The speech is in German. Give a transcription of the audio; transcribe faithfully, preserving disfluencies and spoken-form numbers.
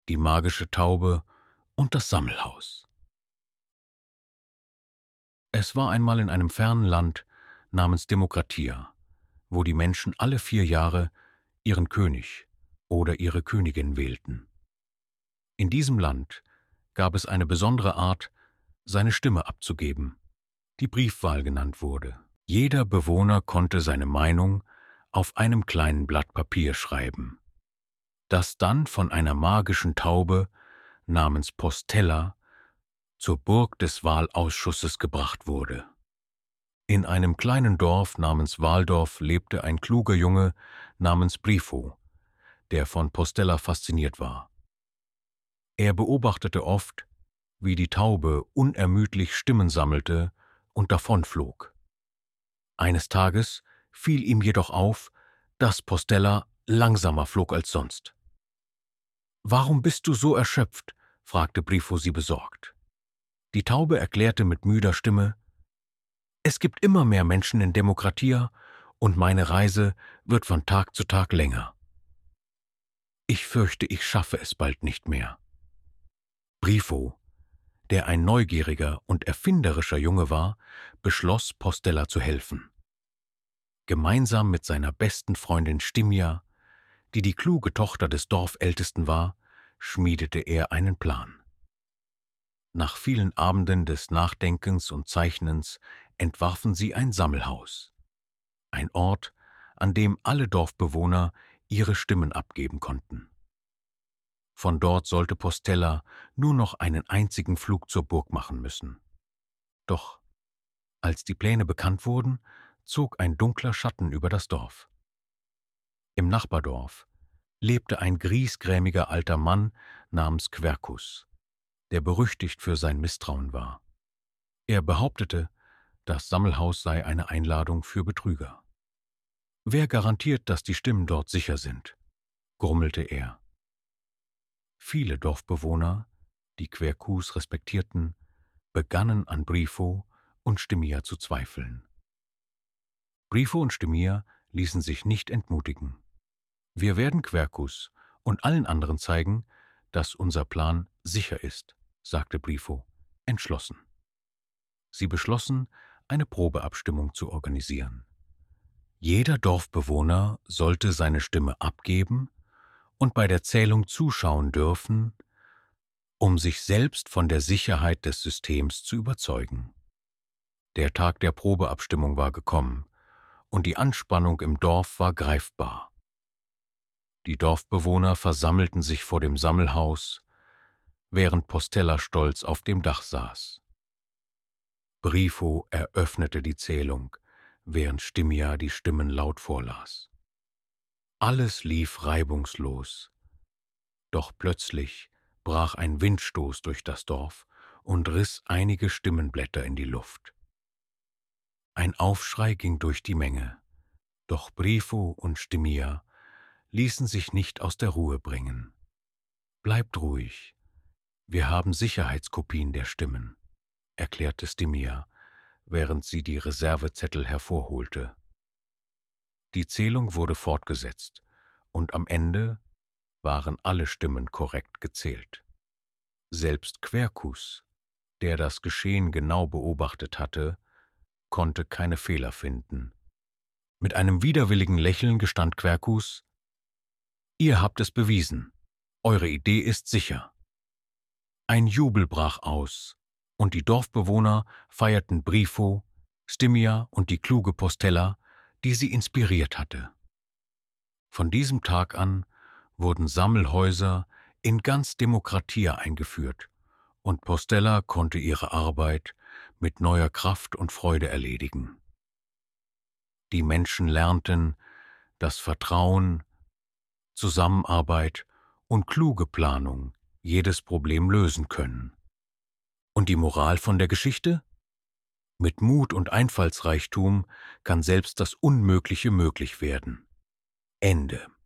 die magische Taube und das Sammelhaus. Es war einmal in einem fernen Land namens Demokratia, wo die Menschen alle vier Jahre ihren König oder ihre Königin wählten. In diesem Land gab es eine besondere Art, seine Stimme abzugeben, die Briefwahl genannt wurde. Jeder Bewohner konnte seine Meinung auf einem kleinen Blatt Papier schreiben, das dann von einer magischen Taube namens Postella zur Burg des Wahlausschusses gebracht wurde. In einem kleinen Dorf namens Waldorf lebte ein kluger Junge namens Brifo, der von Postella fasziniert war. Er beobachtete oft, wie die Taube unermüdlich Stimmen sammelte und davonflog. Eines Tages fiel ihm jedoch auf, dass Postella langsamer flog als sonst. »Warum bist du so erschöpft?« fragte Brifo sie besorgt. Die Taube erklärte mit müder Stimme: »Es gibt immer mehr Menschen in Demokratia und meine Reise wird von Tag zu Tag länger. Ich fürchte, ich schaffe es bald nicht mehr.« Brifo, der ein neugieriger und erfinderischer Junge war, beschloss, Postella zu helfen. Gemeinsam mit seiner besten Freundin Stimia, die die kluge Tochter des Dorfältesten war, schmiedete er einen Plan. Nach vielen Abenden des Nachdenkens und Zeichnens entwarfen sie ein Sammelhaus, ein Ort, an dem alle Dorfbewohner ihre Stimmen abgeben konnten. Von dort sollte Postella nur noch einen einzigen Flug zur Burg machen müssen. Doch als die Pläne bekannt wurden, zog ein dunkler Schatten über das Dorf. Im Nachbardorf lebte ein griesgrämiger alter Mann namens Quercus, der berüchtigt für sein Misstrauen war. Er behauptete, das Sammelhaus sei eine Einladung für Betrüger. »Wer garantiert, dass die Stimmen dort sicher sind?« grummelte er. Viele Dorfbewohner, die Quercus respektierten, begannen an Brifo und Stimia zu zweifeln. Brifo und Stimia ließen sich nicht entmutigen. »Wir werden Quercus und allen anderen zeigen, dass unser Plan sicher ist«, sagte Brifo, entschlossen. Sie beschlossen, eine Probeabstimmung zu organisieren. Jeder Dorfbewohner sollte seine Stimme abgeben und bei der Zählung zuschauen dürfen, um sich selbst von der Sicherheit des Systems zu überzeugen. Der Tag der Probeabstimmung war gekommen und die Anspannung im Dorf war greifbar. Die Dorfbewohner versammelten sich vor dem Sammelhaus, während Postella stolz auf dem Dach saß. Brifo eröffnete die Zählung, während Stimia die Stimmen laut vorlas. Alles lief reibungslos, doch plötzlich brach ein Windstoß durch das Dorf und riss einige Stimmenblätter in die Luft. Ein Aufschrei ging durch die Menge, doch Brifo und Stimia ließen sich nicht aus der Ruhe bringen. »Bleibt ruhig, wir haben Sicherheitskopien der Stimmen«, erklärte Stimia, während sie die Reservezettel hervorholte. Die Zählung wurde fortgesetzt, und am Ende waren alle Stimmen korrekt gezählt. Selbst Quercus, der das Geschehen genau beobachtet hatte, konnte keine Fehler finden. Mit einem widerwilligen Lächeln gestand Quercus: »Ihr habt es bewiesen. Eure Idee ist sicher.« Ein Jubel brach aus, und die Dorfbewohner feierten Brifo, Stimia und die kluge Postella, die sie inspiriert hatte. Von diesem Tag an wurden Sammelhäuser in ganz Demokratia eingeführt, und Postella konnte ihre Arbeit mit neuer Kraft und Freude erledigen. Die Menschen lernten, dass Vertrauen, Zusammenarbeit und kluge Planung jedes Problem lösen können. Und die Moral von der Geschichte? Mit Mut und Einfallsreichtum kann selbst das Unmögliche möglich werden. Ende.